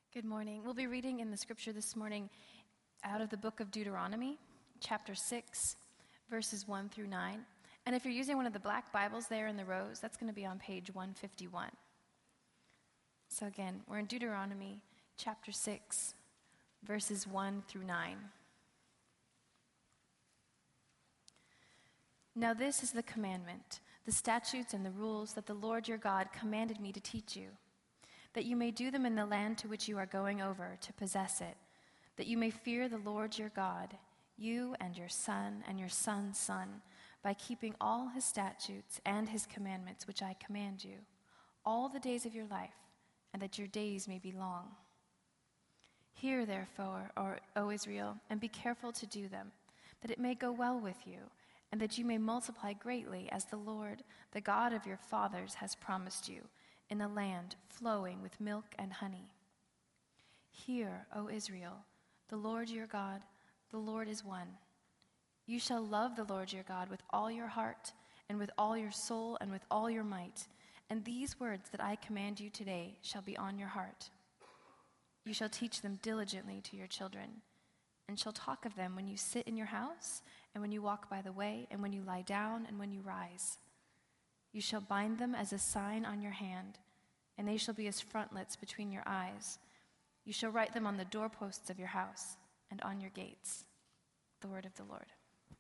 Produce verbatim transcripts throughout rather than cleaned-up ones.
Good morning. We'll be reading in the scripture this morning out of the book of Deuteronomy, chapter six, verses one through nine. And if you're using one of the black Bibles there in the rows, that's going to be on page one fifty-one. So again, we're in Deuteronomy, chapter six, verses one through nine. Now this is the commandment, the statutes and the rules that the Lord your God commanded me to teach you, that you may do them in the land to which you are going over to possess it, that you may fear the Lord your God, you and your son and your son's son, by keeping all his statutes and his commandments which I command you, all the days of your life, and that your days may be long. Hear therefore, O Israel, and be careful to do them, that it may go well with you, and that you may multiply greatly as the Lord, the God of your fathers, has promised you, in a land flowing with milk and honey. Hear, O Israel, the Lord your God, the Lord is one. You shall love the Lord your God with all your heart, and with all your soul, and with all your might. And these words that I command you today shall be on your heart. You shall teach them diligently to your children, and shall talk of them when you sit in your house, and when you walk by the way, and when you lie down, and when you rise. You shall bind them as a sign on your hand, and they shall be as frontlets between your eyes. You shall write them on the doorposts of your house and on your gates. The word of the Lord.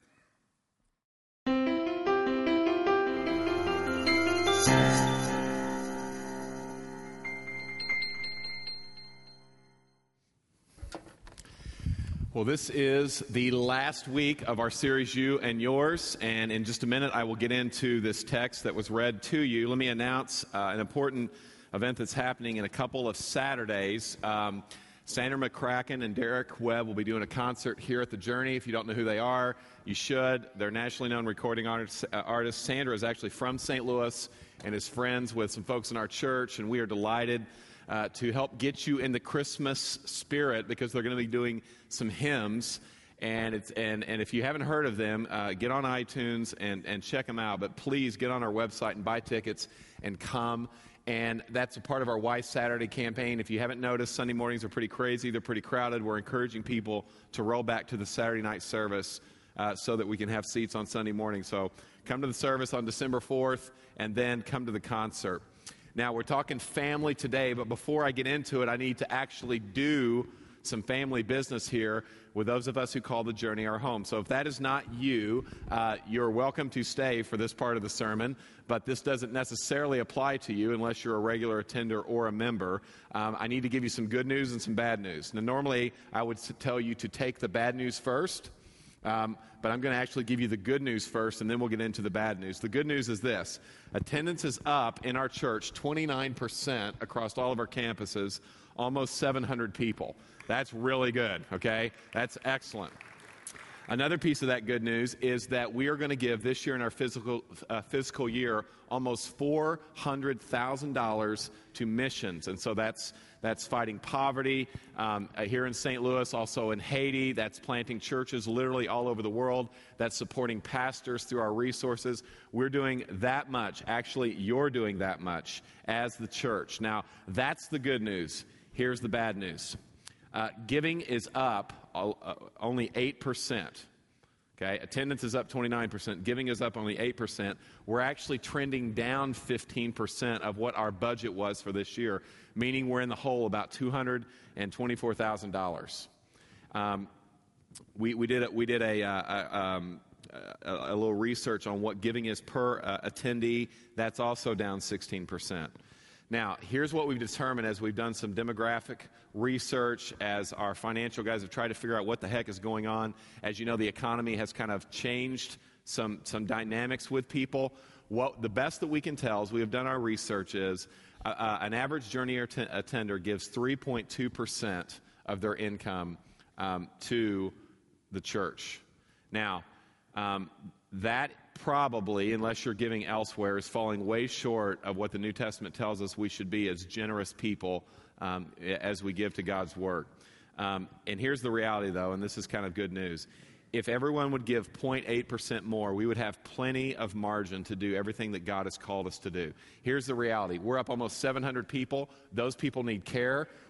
Well, this is the last week of our series, You and Yours, and in just a minute I will get into this text that was read to you. Let me announce uh, an important event that's happening in a couple of Saturdays. Um, Sandra McCracken and Derek Webb will be doing a concert here at the Journey. If you don't know who they are, you should. They're nationally known recording artists. Uh, artists. Sandra is actually from Saint Louis and is friends with some folks in our church, and we are delighted Uh, to help get you in the Christmas spirit, because they're going to be doing some hymns, and it's and, and if you haven't heard of them, uh, get on iTunes and, and check them out. But please get on our website and buy tickets and come. And that's a part of our Why Saturday campaign. If you haven't noticed, Sunday mornings are pretty crazy. They're pretty crowded. We're encouraging people to roll back to the Saturday night service uh, so that we can have seats on Sunday morning. So come to the service on December fourth, and then come to the concert. Now, we're talking family today, but before I get into it, I need to actually do some family business here with those of us who call the Journey our home. So if that is not you, uh, you're welcome to stay for this part of the sermon, but this doesn't necessarily apply to you unless you're a regular attender or a member. Um, I need to give you some good news and some bad news. Now, normally, I would tell you to take the bad news first, Um, but I'm going to actually give you the good news first, and then we'll get into the bad news. The good news is this. Attendance is up in our church twenty-nine percent across all of our campuses, almost seven hundred people. That's really good, okay? That's excellent. Another piece of that good news is that we are going to give this year in our physical, uh, fiscal year almost four hundred thousand dollars to missions. And so that's that's fighting poverty um, here in Saint Louis, also in Haiti. That's planting churches literally all over the world. That's supporting pastors through our resources. We're doing that much. Actually, you're doing that much as the church. Now, that's the good news. Here's the bad news. Uh, giving is up uh, only eight percent. Okay, attendance is up twenty-nine percent. Giving is up only eight percent. We're actually trending down fifteen percent of what our budget was for this year, meaning we're in the hole about two hundred twenty-four thousand dollars. Um, we, we did a, we did a, uh, a, um, a, a little research on what giving is per uh, attendee. That's also down sixteen percent. Now, here's what we've determined as we've done some demographic research, as our financial guys have tried to figure out what the heck is going on. As you know, the economy has kind of changed some, some dynamics with people. What the best that we can tell, as we have done our research, is uh, uh, an average Journey att- attender gives three point two percent of their income um, to the church. Now, um, that probably, unless you're giving elsewhere, is falling way short of what the New Testament tells us we should be as generous people um, as we give to God's work. Um, and here's the reality, though, and this is kind of good news. If everyone would give zero point eight percent more, we would have plenty of margin to do everything that God has called us to do. Here's the reality. We're up almost seven hundred people. Those people need care.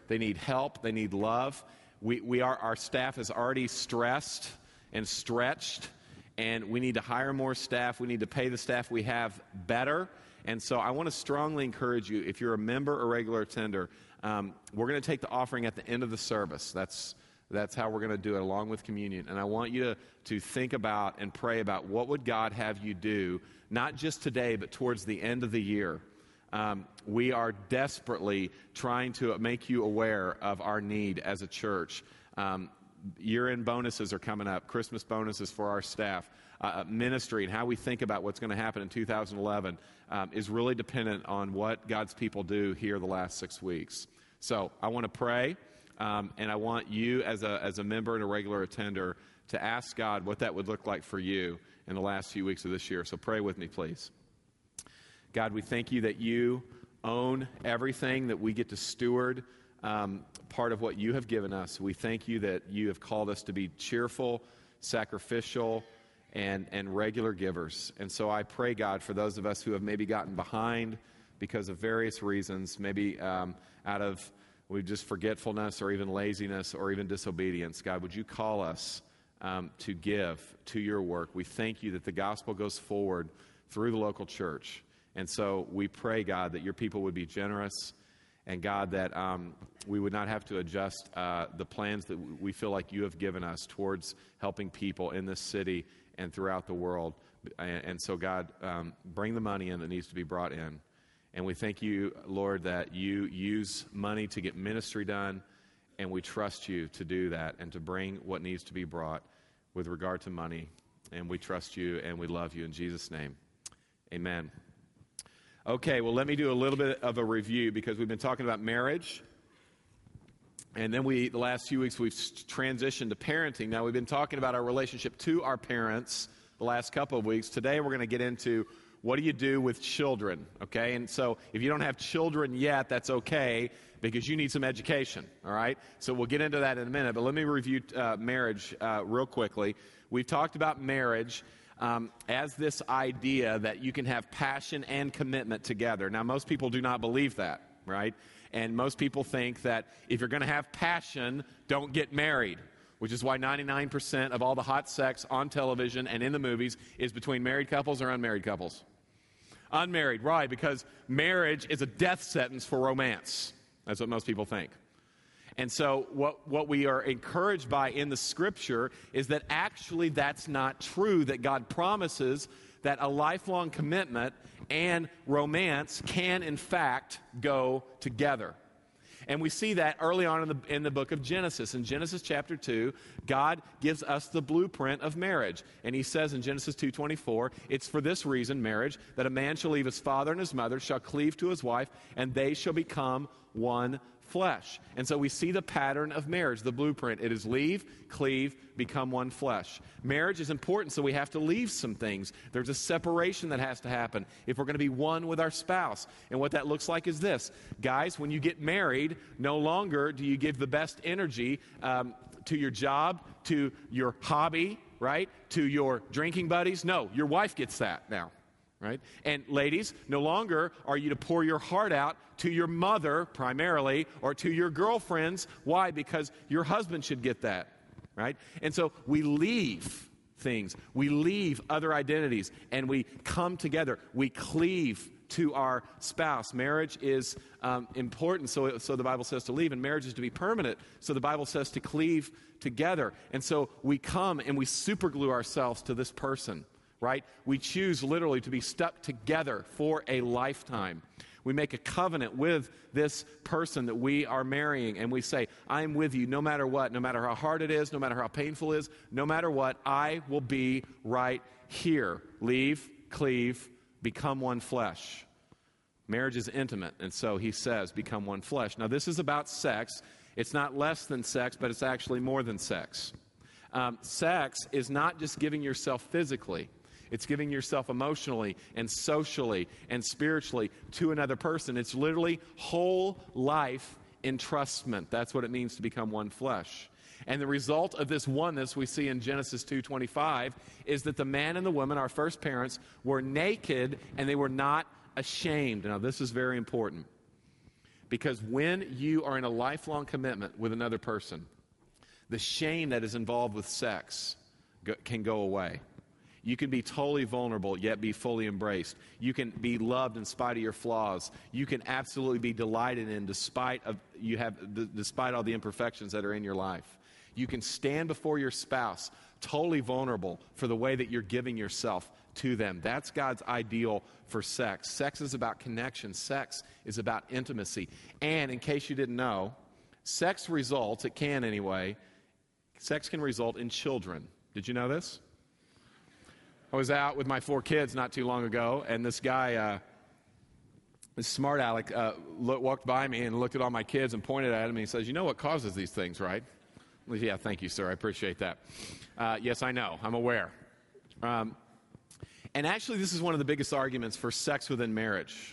They need help. They need love. We, we are, our staff is already stressed and stretched, and we need to hire more staff. We need to pay the staff we have better. And so I want to strongly encourage you, if you're a member or regular attender, um, we're going to take the offering at the end of the service. That's that's how we're going to do it, along with communion. And I want you to, to think about and pray about what would God have you do, not just today, but towards the end of the year. Um, we are desperately trying to make you aware of our need as a church. Um, year-end bonuses are coming up, Christmas bonuses for our staff. Uh, ministry and how we think about what's going to happen in two thousand eleven um, is really dependent on what God's people do here the last six weeks. So I want to pray, um, and I want you as a, as a member and a regular attender to ask God what that would look like for you in the last few weeks of this year. So pray with me, please. God, we thank you that you own everything, that we get to steward um, part of what you have given us. We thank you that you have called us to be cheerful, sacrificial, and, and regular givers. And so I pray, God, for those of us who have maybe gotten behind because of various reasons, maybe um, out of we just forgetfulness or even laziness or even disobedience, God, would you call us um, to give to your work? We thank you that the gospel goes forward through the local church. And so we pray, God, that your people would be generous, and God, that um, we would not have to adjust uh, the plans that we feel like you have given us towards helping people in this city and throughout the world. And, and so, God, um, bring the money in that needs to be brought in. And we thank you, Lord, that you use money to get ministry done, and we trust you to do that and to bring what needs to be brought with regard to money. And we trust you and we love you in Jesus' name. Amen. Okay, well, let me do a little bit of a review because we've been talking about marriage. And then we, the last few weeks, we've transitioned to parenting. Now, we've been talking about our relationship to our parents the last couple of weeks. Today, we're going to get into what do you do with children, okay? And so if you don't have children yet, that's okay because you need some education, all right? So we'll get into that in a minute. But let me review uh, marriage uh, real quickly. We've talked about marriage Um, as this idea that you can have passion and commitment together. Now, most people do not believe that, right? And most people think that if you're going to have passion, don't get married, which is why ninety-nine percent of all the hot sex on television and in the movies is between married couples or unmarried couples. Unmarried, right, because marriage is a death sentence for romance. That's what most people think. And so what, what we are encouraged by in the Scripture is that actually that's not true, that God promises that a lifelong commitment and romance can, in fact, go together. And we see that early on in the, in the book of Genesis. In Genesis chapter two, God gives us the blueprint of marriage. And he says in Genesis two twenty-four, it's for this reason, marriage, that a man shall leave his father and his mother, shall cleave to his wife, and they shall become one flesh. And so we see the pattern of marriage, the blueprint. It is leave, cleave, become one flesh. Marriage is important, so we have to leave some things. There's a separation that has to happen if we're going to be one with our spouse. And what that looks like is this. Guys, when you get married, no longer do you give the best energy um, to your job, to your hobby, right, to your drinking buddies. No, your wife gets that now. Right? And ladies, no longer are you to pour your heart out to your mother primarily or to your girlfriends. Why? Because your husband should get that. Right? And so we leave things. We leave other identities and we come together. We cleave to our spouse. Marriage is um, important, so, so the Bible says to leave, and marriage is to be permanent, so the Bible says to cleave together. And so we come and we superglue ourselves to this person. Right? We choose literally to be stuck together for a lifetime. We make a covenant with this person that we are marrying, and we say, I'm with you no matter what, no matter how hard it is, no matter how painful it is, no matter what, I will be right here. Leave, cleave, become one flesh. Marriage is intimate, and so he says, become one flesh. Now, this is about sex. It's not less than sex, but it's actually more than sex. Um, sex is not just giving yourself physically. It's giving yourself emotionally and socially and spiritually to another person. It's literally whole life entrustment. That's what it means to become one flesh. And the result of this oneness we see in Genesis two twenty-five is that the man and the woman, our first parents, were naked and they were not ashamed. Now, this is very important. Because when you are in a lifelong commitment with another person, the shame that is involved with sex go, can go away. You can be totally vulnerable, yet be fully embraced. You can be loved in spite of your flaws. You can absolutely be delighted in despite of you have despite all the imperfections that are in your life. You can stand before your spouse totally vulnerable for the way that you're giving yourself to them. That's God's ideal for sex. Sex is about connection. Sex is about intimacy. And in case you didn't know, sex results, it can anyway, sex can result in children. Did you know this? I was out with my four kids not too long ago, and this guy, uh, this smart aleck, uh, look, walked by me and looked at all my kids and pointed at him, and he says, "You know what causes these things, right?" Well, yeah, thank you, sir. I appreciate that. Uh, yes, I know. I'm aware. Um, and actually, this is one of the biggest arguments for sex within marriage.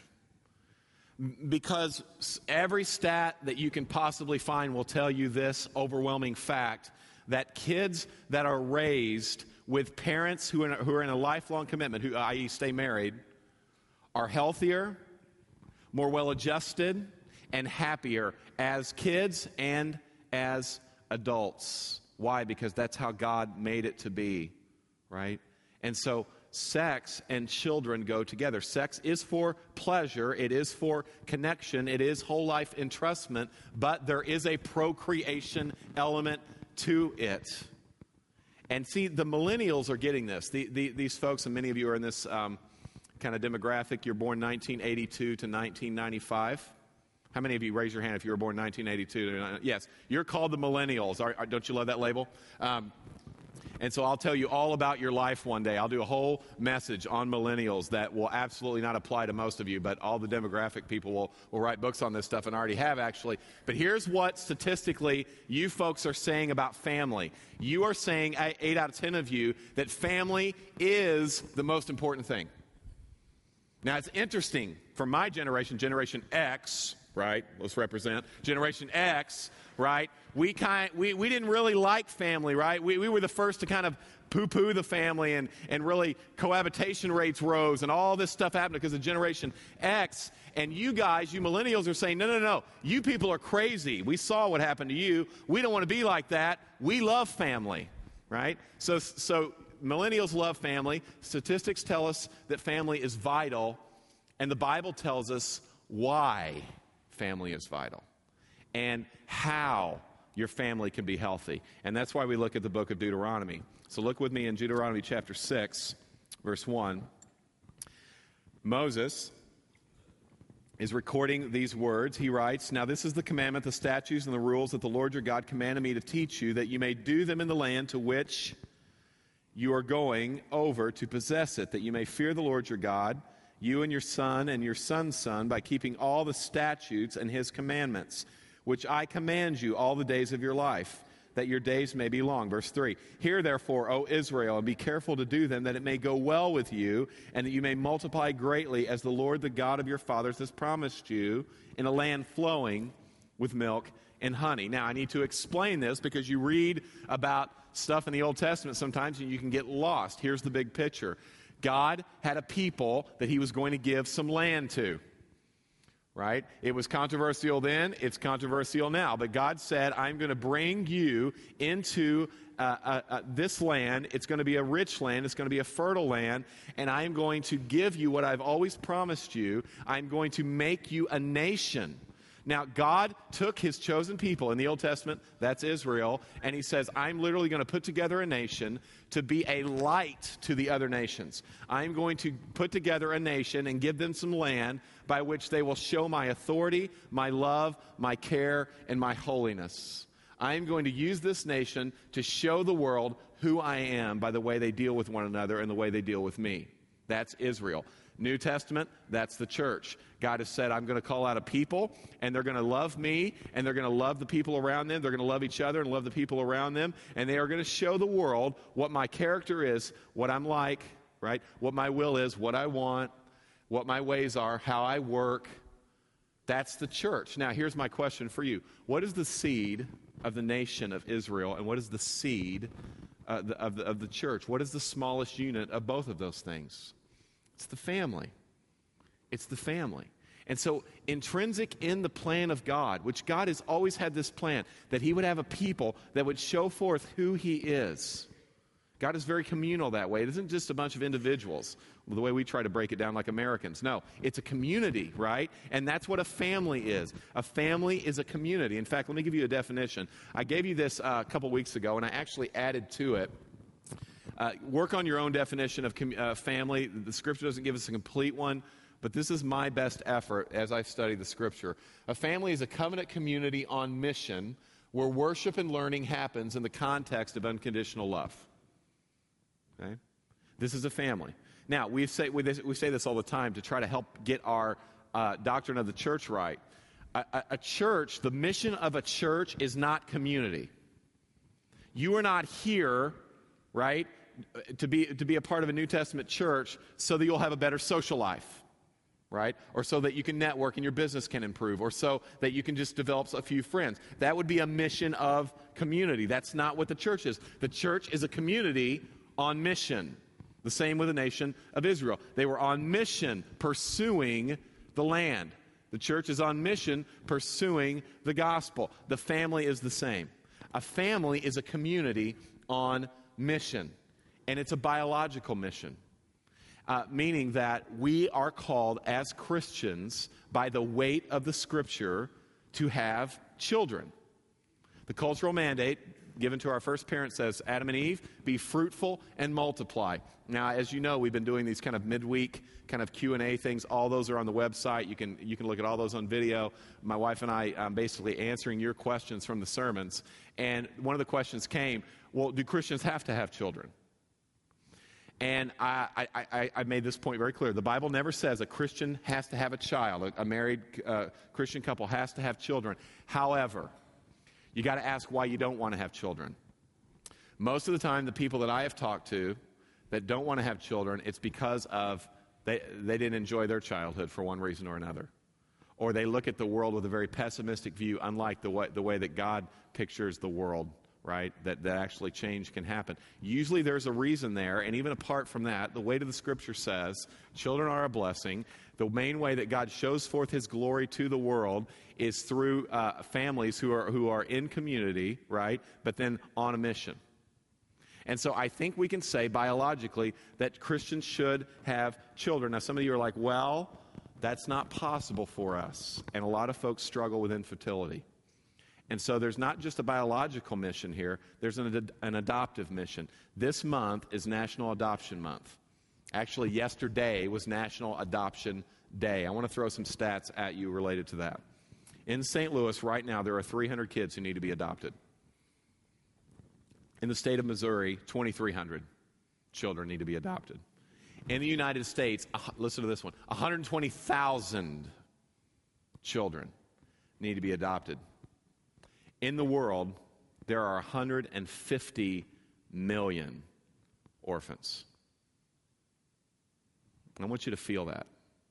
Because every stat that you can possibly find will tell you this overwhelming fact, that kids that are raised with parents who are, in a, who are in a lifelong commitment, who, that is stay married, are healthier, more well-adjusted, and happier as kids and as adults. Why? Because that's how God made it to be, right? And so sex and children go together. Sex is for pleasure, it is for connection, it is whole life entrustment, but there is a procreation element to it. And see, the millennials are getting this. The, the, these folks, and many of you are in this um, kind of demographic. You're born nineteen eighty-two to nineteen ninety-five. How many of you, raise your hand if you were born nineteen eighty-two to, yes, you're called the millennials. Are, are, don't you love that label? Um, and so I'll tell you all about your life one day. I'll do a whole message on millennials that will absolutely not apply to most of you, but all the demographic people will, will write books on this stuff and already have, actually. But here's what statistically you folks are saying about family. You are saying, eight out of ten of you, that family is the most important thing. Now, it's interesting. For my generation, Generation X, right? Let's represent Generation X, right? We kind we, we didn't really like family, right? We we were the first to kind of poo-poo the family, and, and really cohabitation rates rose, and all this stuff happened because of Generation X. And you guys, you millennials, are saying, no, no, no, you people are crazy. We saw what happened to you. We don't want to be like that. We love family, right? So so millennials love family. Statistics tell us that family is vital, and the Bible tells us why family is vital and how your family can be healthy. And that's why we look at the book of Deuteronomy. So look with me in Deuteronomy chapter six, verse one. Moses is recording these words. He writes, "Now this is the commandment, the statutes, and the rules that the Lord your God commanded me to teach you, that you may do them in the land to which you are going over to possess it, that you may fear the Lord your God, you and your son and your son's son, by keeping all the statutes and his commandments, which I command you all the days of your life, that your days may be long." Verse three, "Hear therefore, O Israel, and be careful to do them, that it may go well with you, and that you may multiply greatly, as the Lord, the God of your fathers, has promised you, in a land flowing with milk and honey." Now, I need to explain this because you read about stuff in the Old Testament sometimes and you can get lost. Here's the big picture. God had a people that he was going to give some land to, right? It was controversial then, it's controversial now. But God said, I'm going to bring you into uh, uh, uh, this land. It's going to be a rich land. It's going to be a fertile land. And I'm going to give you what I've always promised you. I'm going to make you a nation. Now, God took his chosen people in the Old Testament, that's Israel, and he says, I'm literally going to put together a nation to be a light to the other nations. I'm going to put together a nation and give them some land by which they will show my authority, my love, my care, and my holiness. I'm going to use this nation to show the world who I am by the way they deal with one another and the way they deal with me. That's Israel. New Testament, that's the church. God has said, I'm going to call out a people, and they're going to love me, and they're going to love the people around them. They're going to love each other and love the people around them, and they are going to show the world what my character is, what I'm like, right? What my will is, what I want, what my ways are, how I work. That's the church. Now, here's my question for you. What is the seed of the nation of Israel, and what is the seed uh, the, of, the, of the church? What is the smallest unit of both of those things? It's the family. It's the family. And so intrinsic in the plan of God, which God has always had this plan, that he would have a people that would show forth who he is. God is very communal that way. It isn't just a bunch of individuals, the way we try to break it down like Americans. No, it's a community, right? And that's what a family is. A family is a community. In fact, let me give you a definition. I gave you this uh, a couple weeks ago, and I actually added to it. Uh, work on your own definition of com- uh, family. The Scripture doesn't give us a complete one, but this is my best effort as I've studied the Scripture. A family is a covenant community on mission where worship and learning happens in the context of unconditional love. Okay? This is a family. Now, we say, we, this, we say this all the time to try to help get our uh, doctrine of the church right. A, a, a church, the mission of a church is not community. You are not here, right, to be, to be a part of a New Testament church so that you'll have a better social life. Right? Or so that you can network and your business can improve, or so that you can just develop a few friends. That would be a mission of community. That's not what the church is. The church is a community on mission. The same with the nation of Israel. They were on mission pursuing the land. The church is on mission pursuing the gospel. The family is the same. A family is a community on mission, and it's a biological mission. Uh, meaning that we are called as Christians by the weight of the Scripture to have children. The cultural mandate given to our first parents says, Adam and Eve, be fruitful and multiply. Now, as you know, we've been doing these kind of midweek kind of Q and A things. All those are on the website. You can you can look at all those on video. My wife and I um, basically answering your questions from the sermons. And one of the questions came, well, do Christians have to have children? And I, I, I, I made this point very clear. The Bible never says a Christian has to have a child. A, a married uh, Christian couple has to have children. However, you got to ask why you don't want to have children. Most of the time, the people that I have talked to that don't want to have children, it's because of they, they didn't enjoy their childhood for one reason or another. Or they look at the world with a very pessimistic view, unlike the way, the way that God pictures the world. Right, that, that actually change can happen. Usually there's a reason there, and even apart from that, the weight of the Scripture says children are a blessing. The main way that God shows forth His glory to the world is through uh, families who are who are in community, right, but then on a mission. And so I think we can say biologically that Christians should have children. Now some of you are like, well, that's not possible for us. And a lot of folks struggle with infertility. And so there's not just a biological mission here, there's an, ad- an adoptive mission. This month is National Adoption Month. Actually, yesterday was National Adoption Day. I want to throw some stats at you related to that. In Saint Louis right now, there are three hundred kids who need to be adopted. In the state of Missouri, twenty-three hundred children need to be adopted. In the United States, uh, listen to this one, one hundred twenty thousand children need to be adopted. In the world, there are one hundred fifty million orphans. I want you to feel that.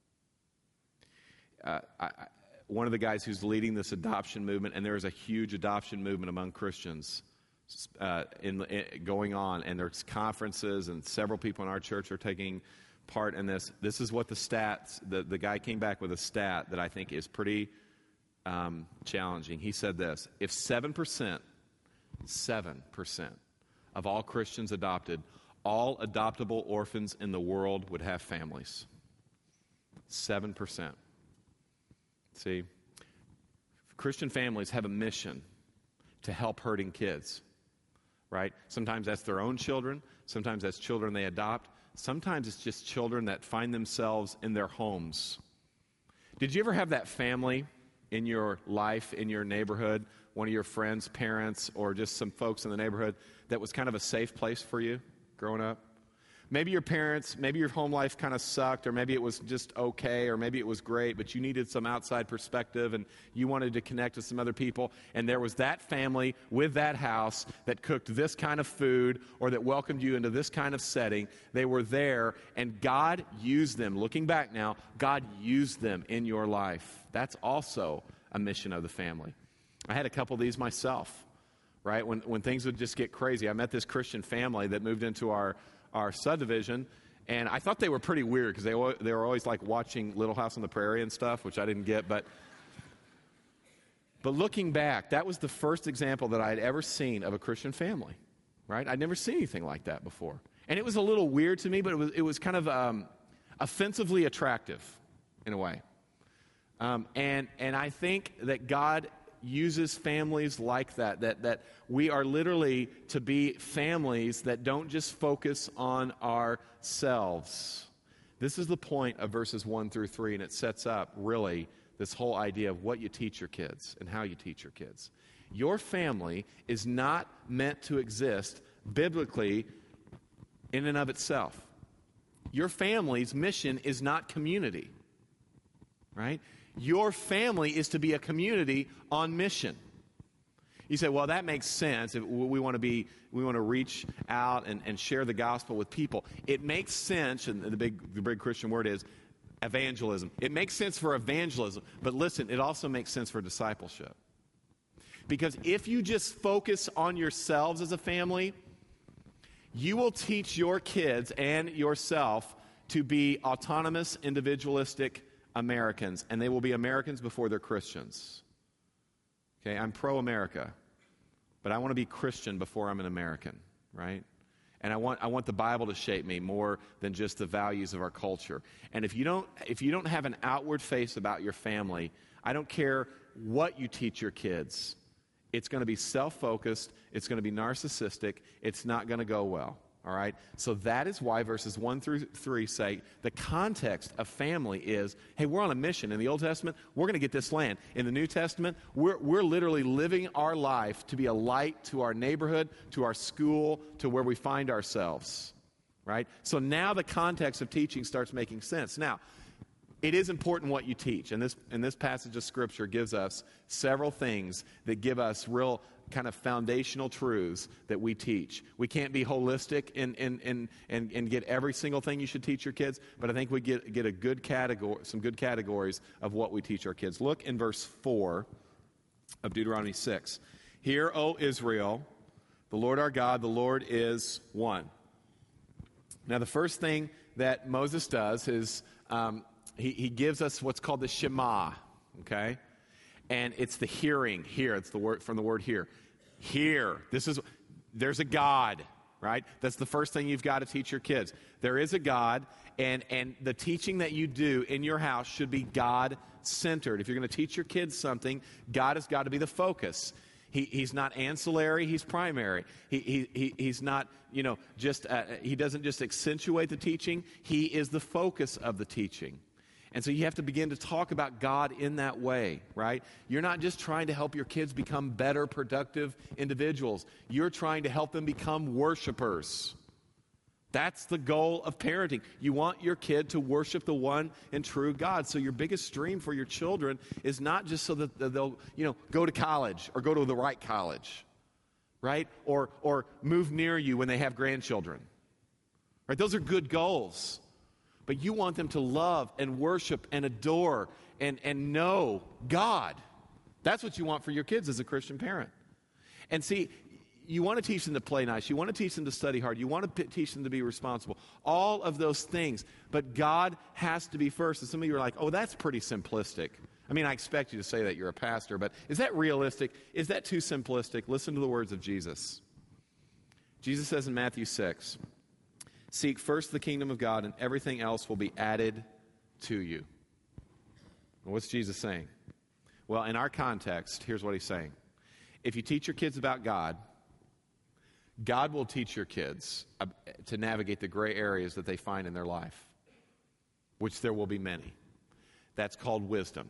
Uh, I, I, one of the guys who's leading this adoption movement, and there is a huge adoption movement among Christians uh, in, in going on, and there's conferences, and several people in our church are taking part in this. This is what the stats, the, the guy came back with a stat that I think is pretty Um, challenging. He said this, if seven percent, seven percent of all Christians adopted, all adoptable orphans in the world would have families. seven percent. See, Christian families have a mission to help hurting kids, right? Sometimes that's their own children. Sometimes that's children they adopt. Sometimes it's just children that find themselves in their homes. Did you ever have that family in your life, in your neighborhood, one of your friends' parents, or just some folks in the neighborhood that was kind of a safe place for you growing up? Maybe your parents, maybe your home life kind of sucked, or maybe it was just okay, or maybe it was great, but you needed some outside perspective and you wanted to connect with some other people, and there was that family with that house that cooked this kind of food or that welcomed you into this kind of setting. They were there, and God used them. Looking back now, God used them in your life. That's also a mission of the family. I had a couple of these myself, right? When when things would just get crazy. I met this Christian family that moved into our, our subdivision, And I thought they were pretty weird because they, wa- they were always like watching Little House on the Prairie and stuff, which I didn't get. But, but looking back, that was the first example that I had ever seen of a Christian family, right? I'd never seen anything like that before. And it was a little weird to me, but it was, it was kind of um, offensively attractive in a way. Um, and, and I think that God uses families like that, that, that we are literally to be families that don't just focus on ourselves. This is the point of verses one through three, and it sets up really this whole idea of what you teach your kids and how you teach your kids. Your family is not meant to exist biblically in and of itself. Your family's mission is not community, right? Your family is to be a community on mission. You say, well, that makes sense. If we want to be, we want to reach out and, and share the gospel with people. It makes sense, and the big, the big Christian word is evangelism. It makes sense for evangelism, but listen, it also makes sense for discipleship. Because if you just focus on yourselves as a family, you will teach your kids and yourself to be autonomous, individualistic Americans, and they will be Americans before they're Christians. Okay, I'm pro-America, but I want to be Christian before I'm an American, right? And I want I want the Bible to shape me more than just the values of our culture. And if you don't if you don't have an outward face about your family, I don't care what you teach your kids. It's going to be self-focused. It's going to be narcissistic. It's not going to go well, all right? So that is why verses one through three say the context of family is, hey, we're on a mission. In the Old Testament, we're going to get this land. In the New Testament, we're, we're literally living our life to be a light to our neighborhood, to our school, to where we find ourselves, right? So now the context of teaching starts making sense. Now, it is important what you teach, and this, and this passage of Scripture gives us several things that give us real kind of foundational truths that we teach. We can't be holistic and, and, and, and, and get every single thing you should teach your kids, but I think we get, get a good category, some good categories of what we teach our kids. Look in verse four of Deuteronomy six. Hear, O Israel, the Lord our God, the Lord is one. Now, the first thing that Moses does is um, He, he gives us what's called the Shema, okay? And it's the hearing, hear. It's the word from the word hear. Hear. This is, there's a God, right? That's the first thing you've got to teach your kids. There is a God, and, and the teaching that you do in your house should be God-centered. If you're going to teach your kids something, God has got to be the focus. He, he's not ancillary, he's primary. He, he, he, he's not, you know, just, uh, he doesn't just accentuate the teaching. He is the focus of the teaching. And so you have to begin to talk about God in that way, right? You're not just trying to help your kids become better, productive individuals. You're trying to help them become worshipers. That's the goal of parenting. You want your kid to worship the one and true God. So your biggest dream for your children is not just so that they'll, you know, go to college or go to the right college, right? Or or move near you when they have grandchildren. Right? Those are good goals. But you want them to love and worship and adore and, and know God. That's what you want for your kids as a Christian parent. And see, you want to teach them to play nice. You want to teach them to study hard. You want to p- teach them to be responsible. All of those things. But God has to be first. And some of you are like, oh, that's pretty simplistic. I mean, I expect you to say that you're a pastor, but is that realistic? Is that too simplistic? Listen to the words of Jesus. Jesus says in Matthew six, seek first the kingdom of God, and everything else will be added to you. What's Jesus saying? Well, in our context, here's what he's saying. If you teach your kids about God, God will teach your kids to navigate the gray areas that they find in their life, which there will be many. That's called wisdom.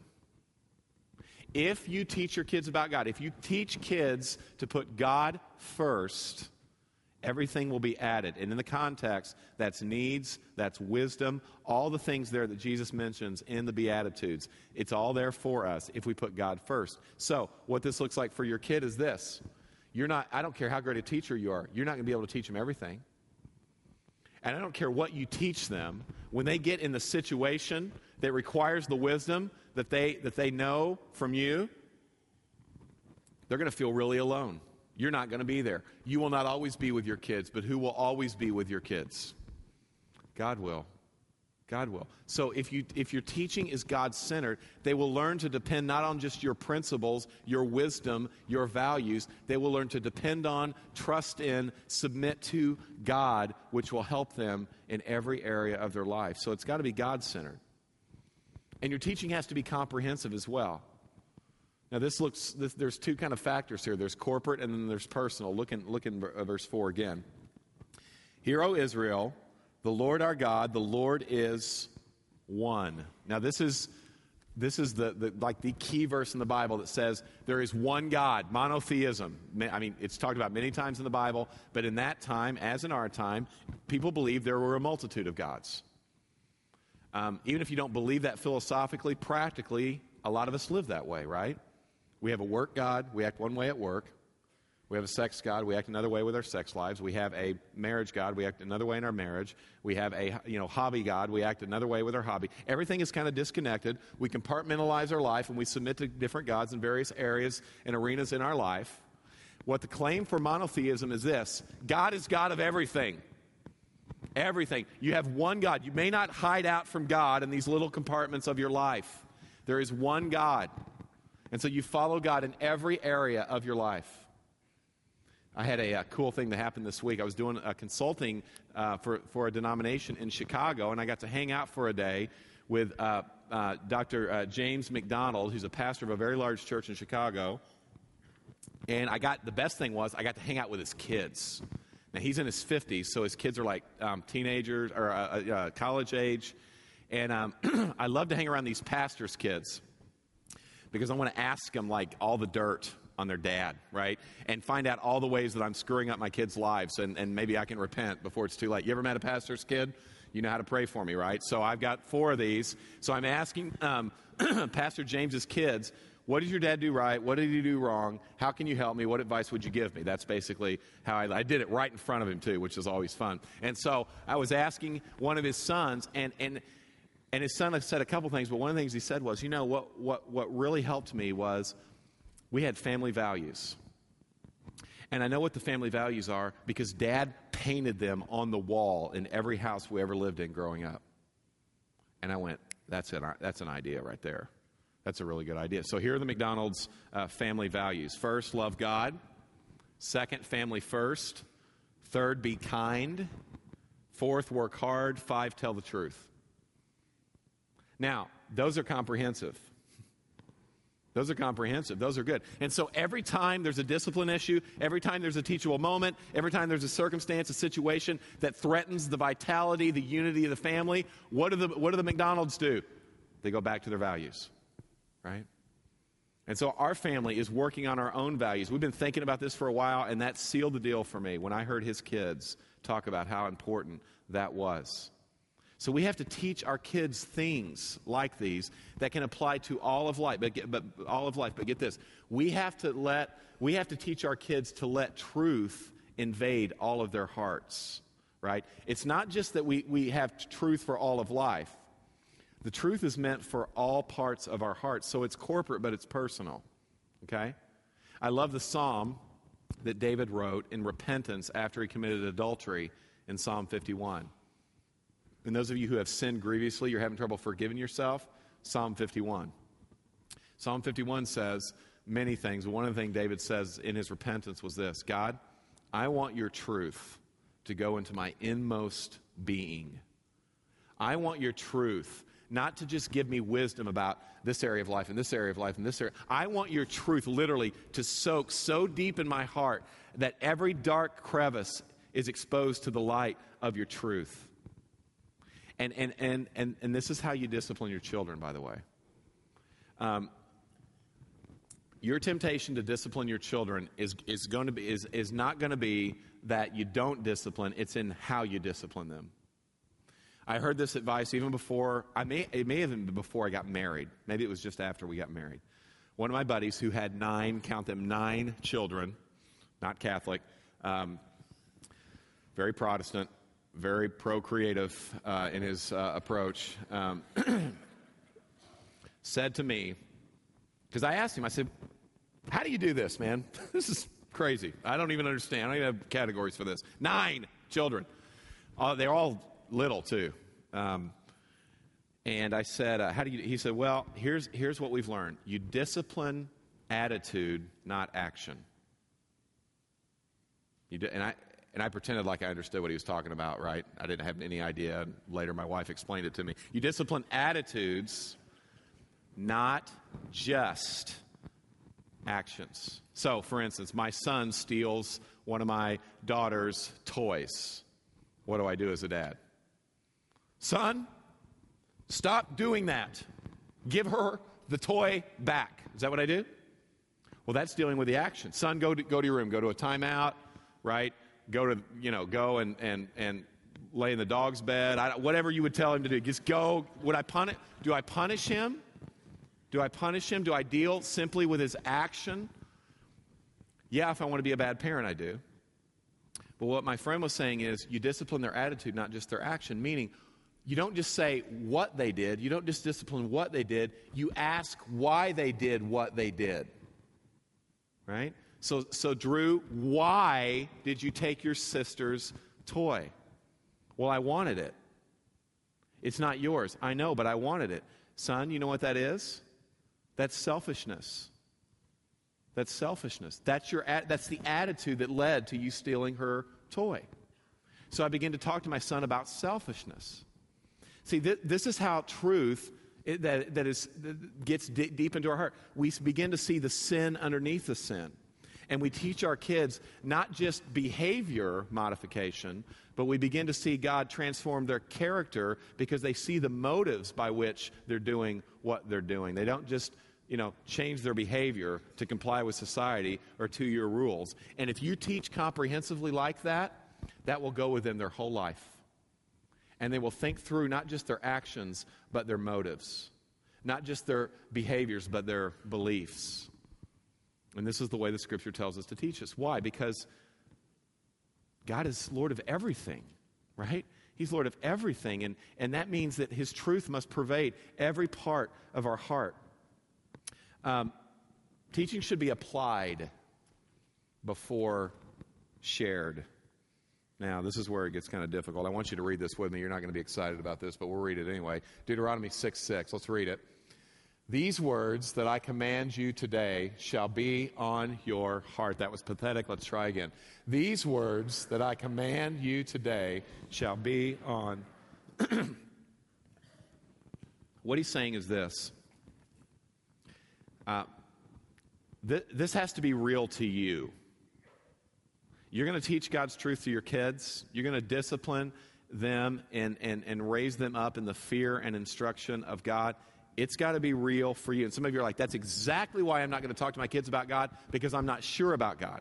If you teach your kids about God, if you teach kids to put God first, everything will be added. And in the context, that's needs, that's wisdom, all the things there that Jesus mentions in the Beatitudes. It's all there for us if we put God first. So what this looks like for your kid is this. You're not, I don't care how great a teacher you are, you're not going to be able to teach them everything. And I don't care what you teach them, when they get in the situation that requires the wisdom that they, that they know from you, they're going to feel really alone. You're not going to be there. You will not always be with your kids, but who will always be with your kids? God will. God will. So if you if your teaching is God-centered, they will learn to depend not on just your principles, your wisdom, your values. They will learn to depend on, trust in, submit to God, which will help them in every area of their life. So it's got to be God-centered. And your teaching has to be comprehensive as well. Now this looks, this, there's two kind of factors here. There's corporate and then there's personal. Look in, look in verse four again. Hear, O Israel, the Lord our God, the Lord is one. Now this is this is the, the like the key verse in the Bible that says there is one God, monotheism. I mean, it's talked about many times in the Bible, but in that time, as in our time, people believed there were a multitude of gods. Um, even if you don't believe that philosophically, practically, a lot of us live that way, right? We have a work God, we act one way at work. We have a sex God, we act another way with our sex lives. We have a marriage God, we act another way in our marriage. We have a you know hobby God, we act another way with our hobby. Everything is kind of disconnected. We compartmentalize our life and we submit to different gods in various areas and arenas in our life. What the claim for monotheism is this: God is God of everything. Everything. You have one God. You may not hide out from God in these little compartments of your life. There is one God. And so you follow God in every area of your life. I had a, a cool thing that happened this week. I was doing a consulting uh, for, for a denomination in Chicago, and I got to hang out for a day with uh, uh, Doctor Uh, James McDonald, who's a pastor of a very large church in Chicago. And I got, the best thing was, I got to hang out with his kids. Now, he's in his fifties, so his kids are like um, teenagers or uh, uh, college age. And um, I love to hang around these pastors' kids because I want to ask them, like, all the dirt on their dad, right? And find out all the ways that I'm screwing up my kids' lives, and, and maybe I can repent before it's too late. You ever met a pastor's kid? You know how to pray for me, right? So I've got four of these. So I'm asking um, Pastor James's kids, what did your dad do right? What did he do wrong? How can you help me? What advice would you give me? That's basically how I, I did it right in front of him, too, which is always fun. And so I was asking one of his sons, and and and his son said a couple things, but one of the things he said was, you know, what what what really helped me was we had family values. And I know what the family values are because Dad painted them on the wall in every house we ever lived in growing up. And I went, that's an, that's an idea right there. That's a really good idea. So here are the McDonald's uh, family values. First, love God. Second, family first. Third, be kind. Fourth, work hard. Five, tell the truth. Now, those are comprehensive. Those are comprehensive. Those are good. And so every time there's a discipline issue, every time there's a teachable moment, every time there's a circumstance, a situation that threatens the vitality, the unity of the family, what do the, what do the McDonald's do? They go back to their values, right? And so our family is working on our own values. We've been thinking about this for a while, and that sealed the deal for me when I heard his kids talk about how important that was. So we have to teach our kids things like these that can apply to all of life. But, get, but all of life. But get this: we have to let we have to teach our kids to let truth invade all of their hearts. Right? It's not just that we we have truth for all of life. The truth is meant for all parts of our hearts. So it's corporate, but it's personal. Okay? I love the psalm that David wrote in repentance after he committed adultery in Psalm fifty-one. And those of you who have sinned grievously, you're having trouble forgiving yourself, Psalm fifty-one. Psalm fifty-one says many things. One of the things David says in his repentance was this: God, I want your truth to go into my inmost being. I want your truth not to just give me wisdom about this area of life and this area of life and this area. I want your truth literally to soak so deep in my heart that every dark crevice is exposed to the light of your truth. And and and and and this is how you discipline your children, by the way. Um, your temptation to discipline your children is is going to be is is not going to be that you don't discipline. It's in how you discipline them. I heard this advice even before I may it may have been before I got married. Maybe it was just after we got married. One of my buddies who had nine, count them, nine children, not Catholic, um, very Protestant. Very procreative uh, in his uh, approach, um, said to me, because I asked him, I said, how do you do this, man? This is crazy. I don't even understand. I don't even have categories for this. Nine children. Uh, they're all little too. Um, and I said, uh, how do you, he said, well, here's, here's what we've learned. You discipline attitude, not action. You do, and I and I pretended like I understood what he was talking about, right? I didn't have any idea. Later, my wife explained it to me. You discipline attitudes, not just actions. So, for instance, my son steals one of my daughter's toys. What do I do as a dad? Son, stop doing that. Give her the toy back. Is that what I do? Well, that's dealing with the action. Son, go to, go to your room. Go to a timeout, right? Go to, you know, go and, and, and lay in the dog's bed. I, whatever you would tell him to do. Just go. Would I punish? Do I punish him? Do I punish him? Do I deal simply with his action? Yeah, if I want to be a bad parent, I do. But what my friend was saying is you discipline their attitude, not just their action. Meaning, you don't just say what they did. You don't just discipline what they did. You ask why they did what they did. Right? So, so Drew, why did you take your sister's toy? Well, I wanted it. It's not yours. I know, but I wanted it. Son, you know what that is? That's selfishness. That's selfishness. That's your. That's the attitude that led to you stealing her toy. So I began to talk to my son about selfishness. See, th- this is how truth it, that that is that gets d- deep into our heart. We begin to see the sin underneath the sin. And we teach our kids not just behavior modification, but we begin to see God transform their character because they see the motives by which they're doing what they're doing. They don't just, you know, change their behavior to comply with society or to your rules. And if you teach comprehensively like that, that will go within their whole life. And they will think through not just their actions, but their motives. Not just their behaviors, but their beliefs. And this is the way the Scripture tells us to teach us. Why? Because God is Lord of everything, right? He's Lord of everything, and, and that means that His truth must pervade every part of our heart. Um, teaching should be applied before shared. Now, this is where it gets kind of difficult. I want you to read this with me. You're not going to be excited about this, but we'll read it anyway. Deuteronomy six six. Let's read it. These words that I command you today shall be on your heart. That was pathetic. Let's try again. These words that I command you today shall be on. What he's saying is this. Uh, th- this has to be real to you. You're going to teach God's truth to your kids. You're going to discipline them and, and, and raise them up in the fear and instruction of God. It's got to be real for you. And some of you are like, that's exactly why I'm not going to talk to my kids about God, because I'm not sure about God.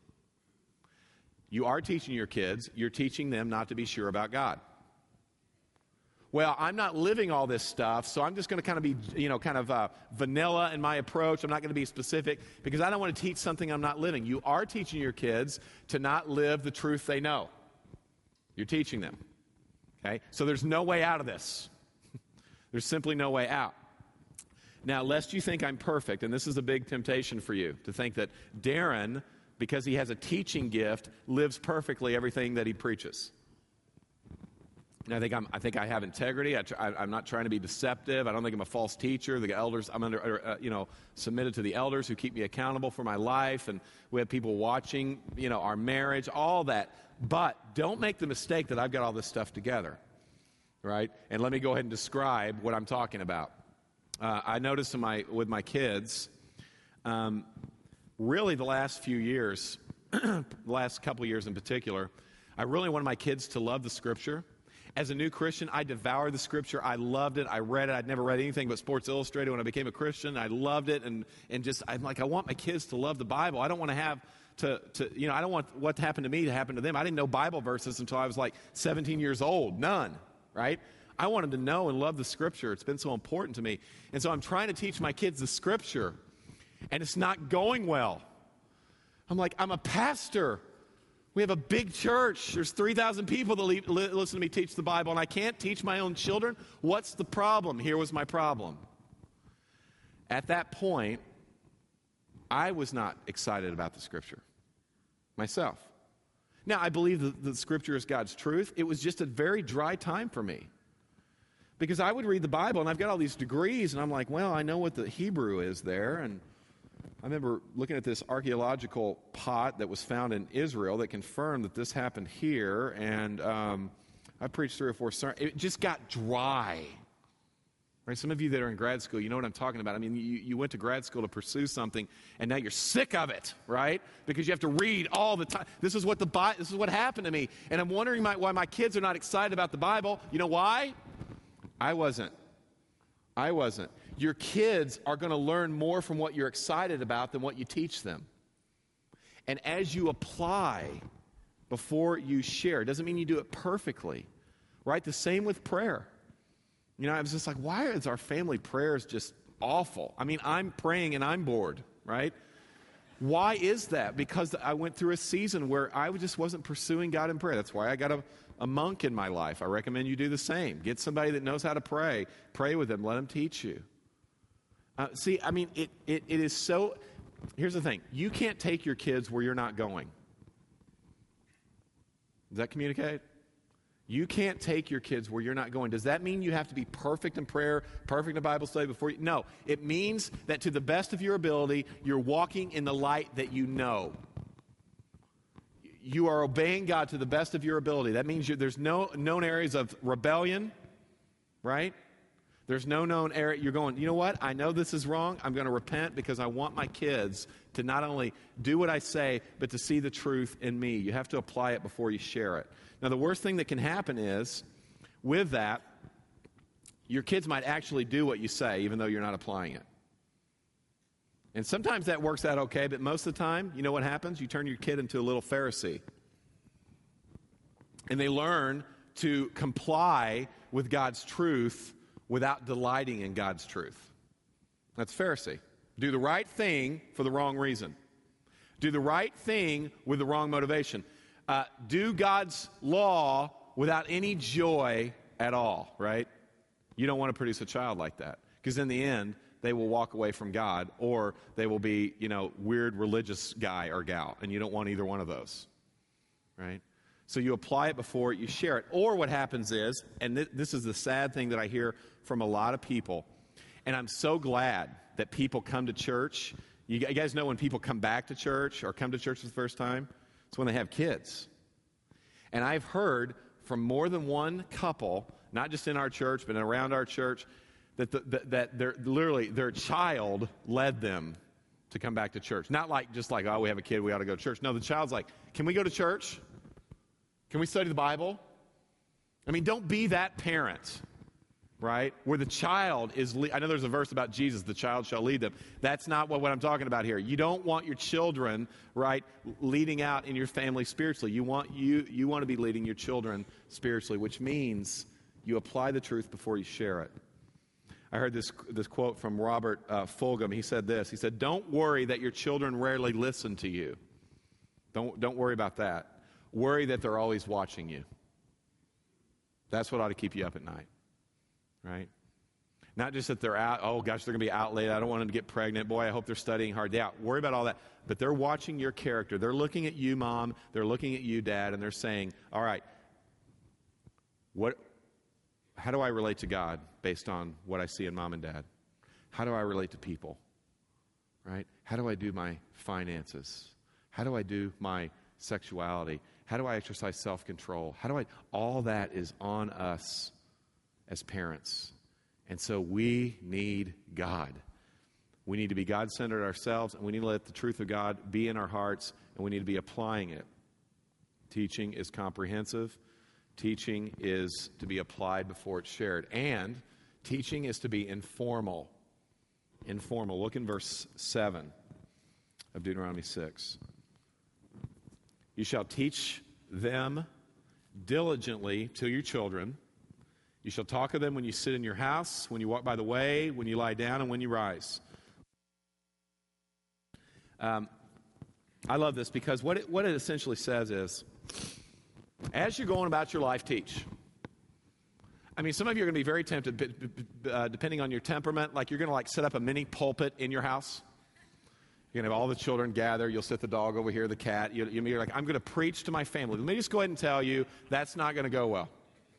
You are teaching your kids. You're teaching them not to be sure about God. Well, I'm not living all this stuff, so I'm just going to kind of be, you know, kind of uh, vanilla in my approach. I'm not going to be specific because I don't want to teach something I'm not living. You are teaching your kids to not live the truth they know. You're teaching them. Okay? So there's no way out of this. There's simply no way out. Now, lest you think I'm perfect, and this is a big temptation for you, to think that Darren, because he has a teaching gift, lives perfectly everything that he preaches. And I think I'm, I think I have integrity. I tr- I, I'm not trying to be deceptive. I don't think I'm a false teacher. The elders, I'm under, uh, you know, submitted to the elders who keep me accountable for my life, and we have people watching, you know, our marriage, all that. But don't make the mistake that I've got all this stuff together. Right? And let me go ahead and describe what I'm talking about. Uh, I noticed in my, with my kids, um, really the last few years, the last couple years in particular, I really wanted my kids to love the Scripture. As a new Christian, I devoured the Scripture. I loved it. I read it. I'd never read anything but Sports Illustrated when I became a Christian. I loved it. And, and just, I'm like, I want my kids to love the Bible. I don't want to have to, to, you know, I don't want what happened to me to happen to them. I didn't know Bible verses until I was like seventeen years old. None. Right? I want them to know and love the Scripture. It's been so important to me. And so I'm trying to teach my kids the Scripture, and it's not going well. I'm like, I'm a pastor. We have a big church. There's three thousand people that li- li- listen to me teach the Bible, and I can't teach my own children. What's the problem? Here was my problem. At that point, I was not excited about the Scripture myself. Now, I believe that the Scripture is God's truth. It was just a very dry time for me. Because I would read the Bible, and I've got all these degrees, and I'm like, well, I know what the Hebrew is there. And I remember looking at this archaeological pot that was found in Israel that confirmed that this happened here. And um, I preached three or four sermons. It just got dry. Right? Some of you that are in grad school, you know what I'm talking about. I mean, you, you went to grad school to pursue something, and now you're sick of it, right? Because you have to read all the time. This is what the Bi- This is what happened to me. And I'm wondering my, why my kids are not excited about the Bible. You know why? I wasn't. I wasn't. Your kids are going to learn more from what you're excited about than what you teach them. And as you apply before you share, it doesn't mean you do it perfectly, right? The same with prayer. You know, I was just like, why is our family prayers just awful? I mean, I'm praying and I'm bored, right? Why is that? Because I went through a season where I just wasn't pursuing God in prayer. That's why I got a, a monk in my life. I recommend you do the same. Get somebody that knows how to pray. Pray with them. Let them teach you. Uh, see, I mean, it, it it is so... Here's the thing. You can't take your kids where you're not going. Does that communicate? You can't take your kids where you're not going. Does that mean you have to be perfect in prayer, perfect in Bible study before you? No. It means that to the best of your ability, you're walking in the light that you know. You are obeying God to the best of your ability. That means there's no known areas of rebellion, right? There's no known area. You're going, you know what? I know this is wrong. I'm going to repent because I want my kids to not only do what I say, but to see the truth in me. You have to apply it before you share it. Now, the worst thing that can happen is, with that, your kids might actually do what you say, even though you're not applying it. And sometimes that works out okay, but most of the time, you know what happens? You turn your kid into a little Pharisee. And they learn to comply with God's truth without delighting in God's truth. That's Pharisee. Do the right thing for the wrong reason. Do the right thing with the wrong motivation. Uh, do God's law without any joy at all, right? You don't want to produce a child like that. Because in the end, they will walk away from God, or they will be, you know, weird religious guy or gal. And you don't want either one of those, right? So you apply it before you share it. Or what happens is, and th- this is the sad thing that I hear from a lot of people, and I'm so glad that people come to church. You guys know when people come back to church or come to church for the first time? It's when they have kids. And I've heard from more than one couple, not just in our church, but around our church, that the, that, that they're, literally their child led them to come back to church. Not like just like, oh, we have a kid, we ought to go to church. No, the child's like, can we go to church? Can we study the Bible? I mean, don't be that parent, right? Where the child is, le- I know there's a verse about Jesus, the child shall lead them. That's not what, what I'm talking about here. You don't want your children, right, leading out in your family spiritually. You want, you, you want to be leading your children spiritually, which means you apply the truth before you share it. I heard this, this quote from Robert uh, Fulghum. He said this. He said, don't worry that your children rarely listen to you. Don't, don't worry about that. Worry that they're always watching you. That's what ought to keep you up at night, right? Not just that they're out, oh gosh, they're going to be out late. I don't want them to get pregnant. Boy, I hope they're studying hard. Yeah, worry about all that. But they're watching your character. They're looking at you, Mom. They're looking at you, Dad, and they're saying, all right, what? How do I relate to God based on what I see in Mom and Dad? How do I relate to people, right? How do I do my finances? How do I do my sexuality? How do I exercise self-control? How do I, all that is on us as parents. And so we need God. We need to be God-centered ourselves, and we need to let the truth of God be in our hearts, and we need to be applying it. Teaching is comprehensive. Teaching is to be applied before it's shared. And teaching is to be informal. Informal. Look in verse seven of Deuteronomy six. You shall teach them diligently to your children. You shall talk of them when you sit in your house, when you walk by the way, when you lie down, and when you rise. Um, I love this because what it, what it essentially says is, as you're going about your life, teach. I mean, some of you are going to be very tempted, uh, depending on your temperament, like you're going to like set up a mini pulpit in your house. You're going to have all the children gather. You'll sit the dog over here, the cat. You, you're like, I'm going to preach to my family. Let me just go ahead and tell you, that's not going to go well.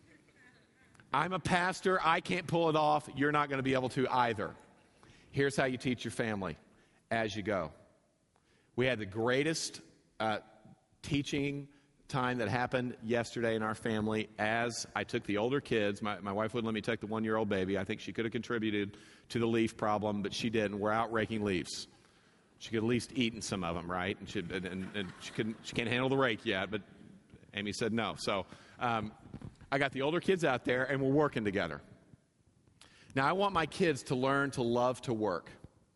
I'm a pastor. I can't pull it off. You're not going to be able to either. Here's how you teach your family as you go. We had the greatest uh, teaching time that happened yesterday in our family as I took the older kids. My, my wife wouldn't let me take the one-year-old baby. I think she could have contributed to the leaf problem, but she didn't. We're out raking leaves. She could at least eaten some of them, right? And she, and, and she, couldn't, she can't handle the rake yet, but Amy said no. So um, I got the older kids out there, and we're working together. Now, I want my kids to learn to love to work.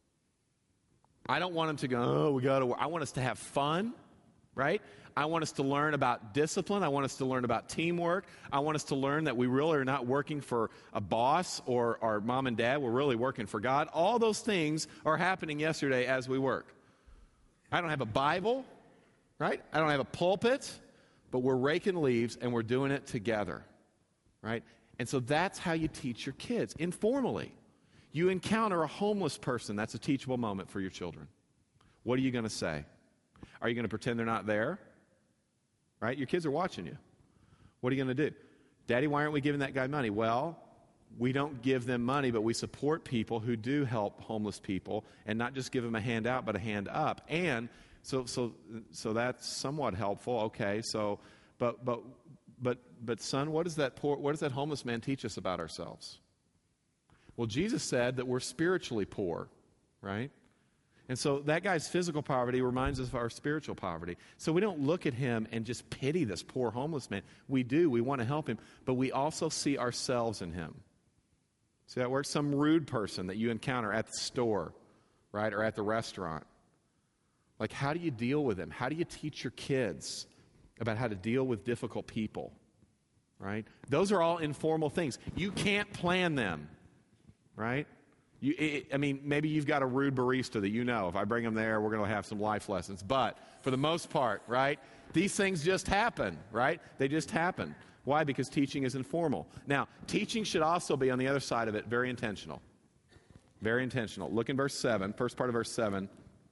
I don't want them to go, oh, we got to work. I want us to have fun, right? I want us to learn about discipline. I want us to learn about teamwork. I want us to learn that we really are not working for a boss or our mom and dad. We're really working for God. All those things are happening yesterday as we work. I don't have a Bible, right? I don't have a pulpit, but we're raking leaves and we're doing it together, right? And so that's how you teach your kids, informally. You encounter a homeless person, that's a teachable moment for your children. What are you going to say? Are you going to pretend they're not there? Right? Your kids are watching you. What are you going to do? Daddy, why aren't we giving that guy money? Well, we don't give them money, but we support people who do help homeless people and not just give them a hand out, but a hand up. And so so so that's somewhat helpful. Okay, so but but but but son, what does that poor what does that homeless man teach us about ourselves? Well, Jesus said that we're spiritually poor, right? And so that guy's physical poverty reminds us of our spiritual poverty. So we don't look at him and just pity this poor homeless man. We do. We want to help him. But we also see ourselves in him. See how it works? Some rude person that you encounter at the store, right, or at the restaurant. Like, how do you deal with them? How do you teach your kids about how to deal with difficult people, right? Those are all informal things. You can't plan them, right? You, it, I mean, maybe you've got a rude barista that you know, if I bring them there, we're going to have some life lessons. But for the most part, right, these things just happen, right? They just happen. Why? Because teaching is informal. Now, teaching should also be, on the other side of it, very intentional. Very intentional. Look in verse seven, first part of verse seven.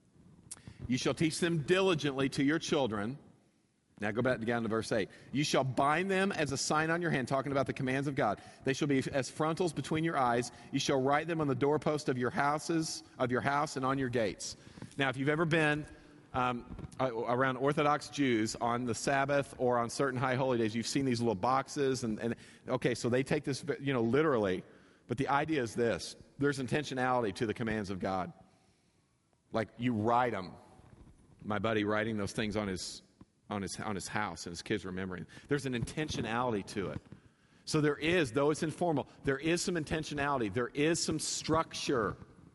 You shall teach them diligently to your children. Now go back down to verse eight. You shall bind them as a sign on your hand, talking about the commands of God. They shall be as frontals between your eyes. You shall write them on the doorpost of your houses, of your house, and on your gates. Now, if you've ever been um, around Orthodox Jews on the Sabbath or on certain high holy days, you've seen these little boxes, and, and okay, so they take this, you know, literally. But the idea is this: there's intentionality to the commands of God. Like you write them. My buddy writing those things on his. On his, on his house, and his kids remembering. There's an intentionality to it. So there is, though it's informal, there is some intentionality. There is some structure.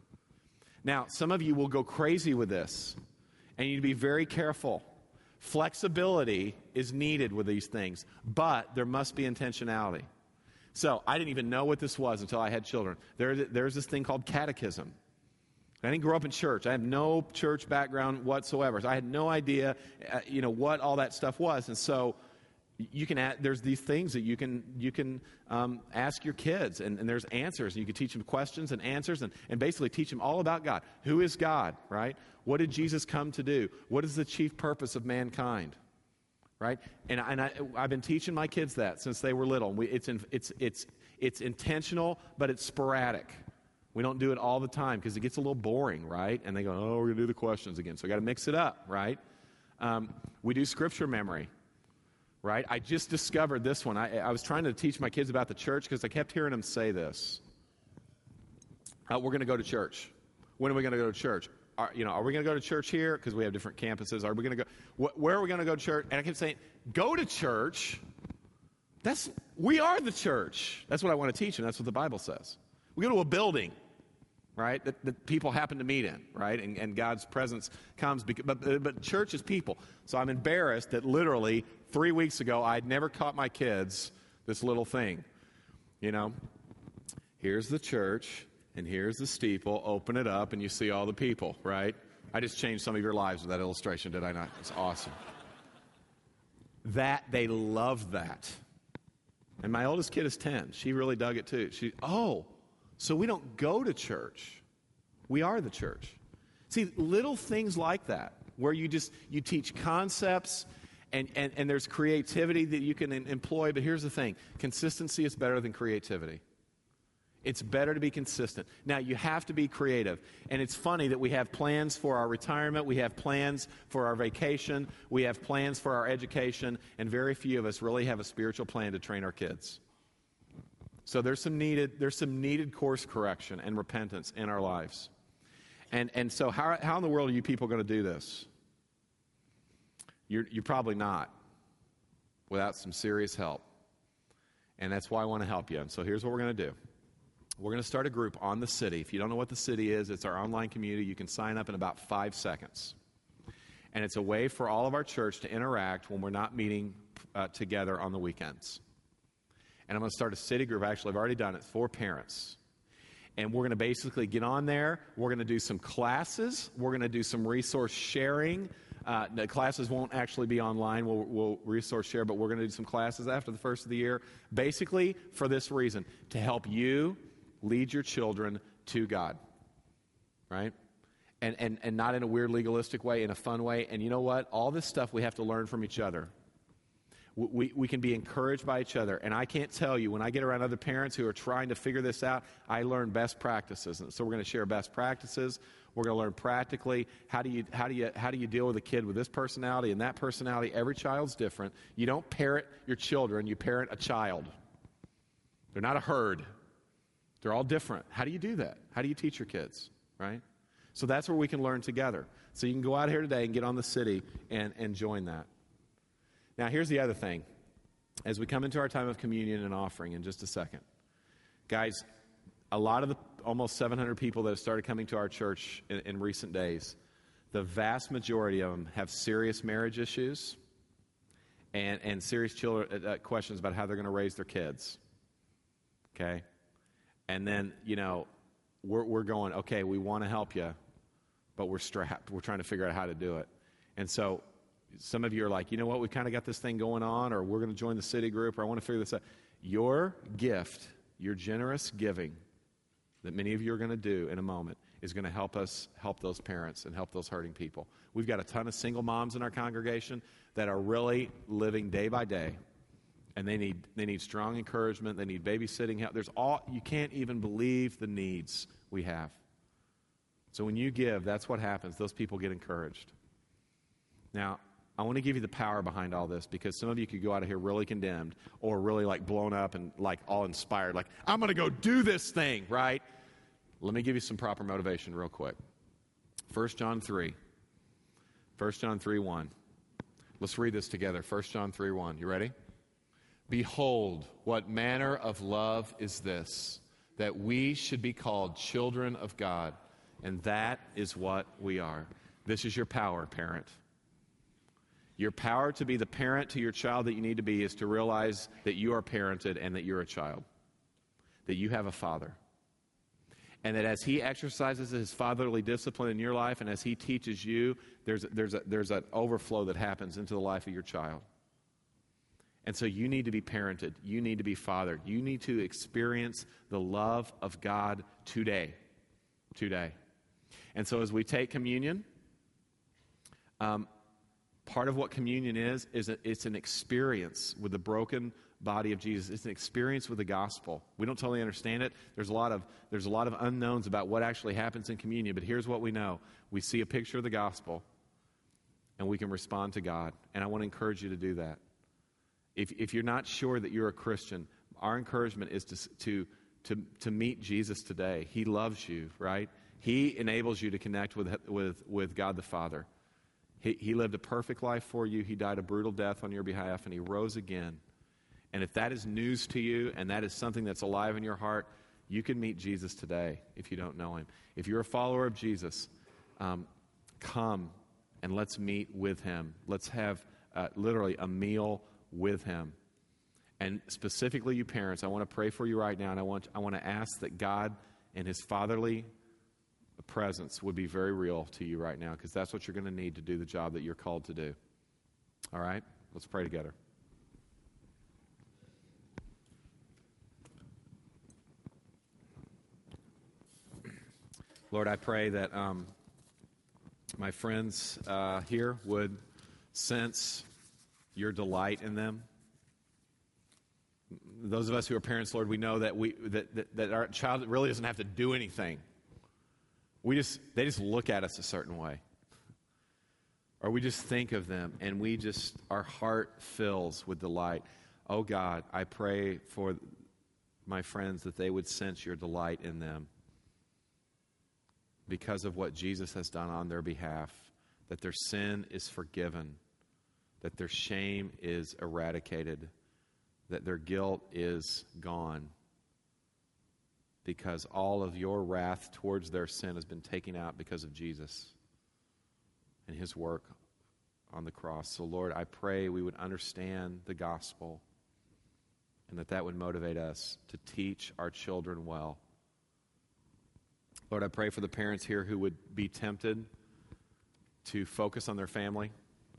Now, some of you will go crazy with this, and you need to be very careful. Flexibility is needed with these things, but there must be intentionality. So I didn't even know what this was until I had children. There, there's this thing called catechism. I didn't grow up in church. I have no church background whatsoever. So I had no idea, uh, you know, what all that stuff was. And so you can add, there's these things that you can you can um, ask your kids, and, and there's answers. You can teach them questions and answers, and, and basically teach them all about God. Who is God, right? What did Jesus come to do? What is the chief purpose of mankind, right? And, and I, I've been teaching my kids that since they were little. We, it's in, it's it's it's intentional, but it's sporadic. We don't do it all the time because it gets a little boring, right? And they go, oh, we're going to do the questions again. So we got to mix it up, right? Um, we do scripture memory, right? I just discovered this one. I, I was trying to teach my kids about the church because I kept hearing them say this. Uh, we're going to go to church. When are we going to go to church? Are, you know, are we going to go to church here? Because we have different campuses. Are we going to go? Wh- where are we going to go to church? And I kept saying, go to church. That's we are the church. That's what I want to teach them. That's what the Bible says. We go to a building, right, that, that people happen to meet in, right, and, and God's presence comes. Because, but, but church is people. So I'm embarrassed that literally three weeks ago I'd never taught my kids this little thing. You know, here's the church, and here's the steeple. Open it up, and you see all the people, right? I just changed some of your lives with that illustration, did I not? It's awesome. That, they love that. And my oldest kid is ten. She really dug it too. She, oh, so we don't go to church. We are the church. See, little things like that, where you just, you teach concepts and, and, and there's creativity that you can in, employ. But here's the thing. Consistency is better than creativity. It's better to be consistent. Now, you have to be creative. And it's funny that we have plans for our retirement. We have plans for our vacation. We have plans for our education. And very few of us really have a spiritual plan to train our kids. So there's some needed, there's some needed course correction and repentance in our lives. And and so how how in the world are you people going to do this? You're you're probably not without some serious help. And that's why I want to help you. And so here's what we're going to do. We're going to start a group on the city. If you don't know what the city is, it's our online community. You can sign up in about five seconds. And it's a way for all of our church to interact when we're not meeting uh, together on the weekends. And I'm going to start a city group. Actually, I've already done it for parents. And we're going to basically get on there. We're going to do some classes. We're going to do some resource sharing. Uh, the classes won't actually be online. We'll, we'll resource share, but we're going to do some classes after the first of the year. Basically, for this reason, to help you lead your children to God. Right? And, and, and not in a weird legalistic way, in a fun way. And you know what? All this stuff we have to learn from each other. We, we can be encouraged by each other. And I can't tell you, when I get around other parents who are trying to figure this out, I learn best practices. And so we're going to share best practices. We're going to learn practically how do you how do you how do you deal with a kid with this personality and that personality. Every child's different. You don't parent your children, you parent a child. They're not a herd. They're all different. How do you do that? How do you teach your kids, right? So that's where we can learn together. So you can go out here today and get on the city and, and join that. Now, here's the other thing. As we come into our time of communion and offering in just a second, guys, a lot of the almost seven hundred people that have started coming to our church in, in recent days, the vast majority of them have serious marriage issues and, and serious children, uh, questions about how they're going to raise their kids. Okay? And then, you know, we're, we're going, okay, we want to help you, but we're strapped. We're trying to figure out how to do it. And so some of you are like, you know what, we kind of got this thing going on, or we're going to join the city group, or I want to figure this out. Your gift, your generous giving that many of you are going to do in a moment is going to help us help those parents and help those hurting people. We've got a ton of single moms in our congregation that are really living day by day, and they need they need strong encouragement. They need babysitting help. There's all you can't even believe the needs we have. So when you give, that's what happens. Those people get encouraged. Now, I want to give you the power behind all this, because some of you could go out of here really condemned or really like blown up and like all inspired, like, I'm going to go do this thing, right? Let me give you some proper motivation real quick. First John three. First John three one. Let's read this together. First John three one. You ready? Behold, what manner of love is this, that we should be called children of God, and that is what we are. This is your power, parent. Your power to be the parent to your child that you need to be is to realize that you are parented and that you're a child, that you have a father. And that as he exercises his fatherly discipline in your life and as he teaches you, there's, there's, a, there's an overflow that happens into the life of your child. And so you need to be parented. You need to be fathered. You need to experience the love of God today. Today. And so as we take communion, um, part of what communion is, is a, it's an experience with the broken body of Jesus. It's an experience with the gospel. We don't totally understand it. There's a lot of there's a lot of unknowns about what actually happens in communion, but here's what we know. We see a picture of the gospel, and we can respond to God. And I want to encourage you to do that. If if you're not sure that you're a Christian, our encouragement is to to to, to meet Jesus today. He loves you, right? He enables you to connect with with with God the Father. He, he lived a perfect life for you. He died a brutal death on your behalf, and he rose again. And if that is news to you and that is something that's alive in your heart, you can meet Jesus today if you don't know him. If you're a follower of Jesus, um, come and let's meet with him. Let's have uh, literally a meal with him. And specifically you parents, I want to pray for you right now, and I want, I want to ask that God and his fatherly presence would be very real to you right now, because that's what you're going to need to do the job that you're called to do. All right? Let's pray together. Lord, I pray that um, my friends uh, here would sense your delight in them. Those of us who are parents, Lord, we know that we that, that, that our child really doesn't have to do anything. We just they just look at us a certain way. Or we just think of them and we just, our heart fills with delight. Oh God, I pray for my friends that they would sense your delight in them because of what Jesus has done on their behalf, that their sin is forgiven, that their shame is eradicated, that their guilt is gone, because all of your wrath towards their sin has been taken out because of Jesus and his work on the cross. So Lord, I pray we would understand the gospel and that that would motivate us to teach our children well. Lord, I pray for the parents here who would be tempted to focus on their family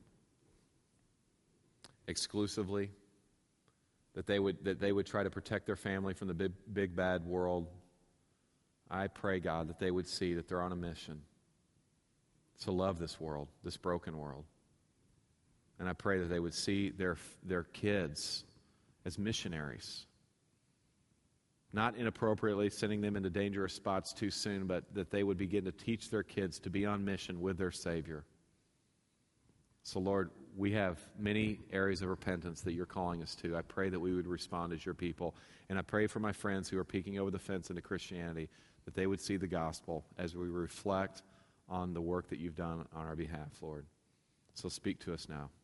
exclusively, that they would that they would try to protect their family from the big, big bad world. I pray, God, that they would see that they're on a mission to love this world, this broken world. And I pray that they would see their their kids as missionaries, not inappropriately sending them into dangerous spots too soon, but that they would begin to teach their kids to be on mission with their Savior. So, Lord, we have many areas of repentance that you're calling us to. I pray that we would respond as your people. And I pray for my friends who are peeking over the fence into Christianity, that they would see the gospel as we reflect on the work that you've done on our behalf, Lord. So speak to us now.